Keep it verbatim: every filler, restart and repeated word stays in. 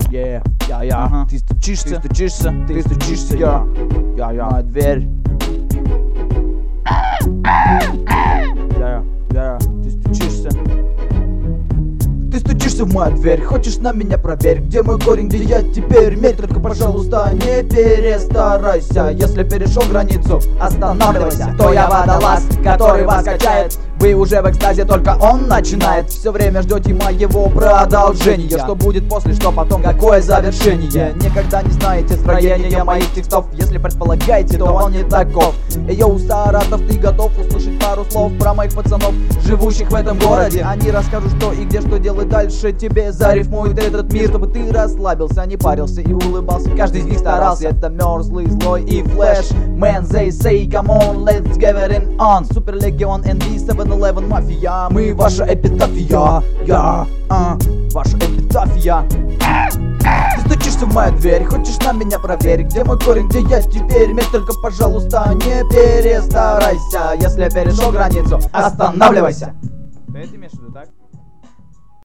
Yeah, я, я, ага. Ты стучишься, ты стучишься, ты стучишься, я, я, я, моя дверь. Я, я, ты стучишься. Ты стучишься в мою дверь, хочешь на меня проверь, где мой корень, где я теперь. Мерь, только, пожалуйста, не перестарайся. Если перешел границу, останавливайся. То я водолаз, который вас качает. Вы уже в экстазе, только он начинает. Все время ждете моего продолжения. Что будет после, что потом, какое завершение. Никогда не знаете строения моих текстов. Если предполагаете, то он не таков. Йоу, Саратов, ты готов услышать пару слов про моих пацанов, живущих в этом городе? Они расскажут, что и где, что делать дальше. Тебе зарифмует этот мир, чтобы ты расслабился, не парился и улыбался. Каждый из них старался. Это Мерзлый, Злой и Флэш. Man, they say, come on, let's get it on. Суперлегион, эн би, севен элевен, мафия. Мы ваша эпитафия. Я, а, ваша эпитафия. Ты стучишься в мою дверь, хочешь на меня проверь, где мой корень, где я теперь. Мерь, только, пожалуйста, не перестарайся. Если перешел границу, останавливайся. Ты это имеешь в виду, так?